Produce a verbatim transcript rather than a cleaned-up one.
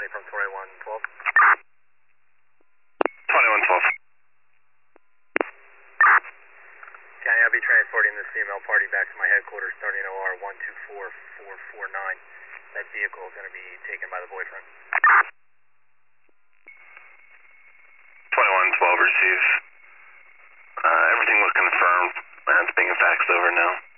County from twenty-one twelve. twenty-one twelve. County, I'll be transporting this female party back to my headquarters starting O R one two four four four nine. That vehicle is going to be taken by the boyfriend. twenty-one twelve receive. Uh, everything was confirmed. Uh, it's being faxed over now.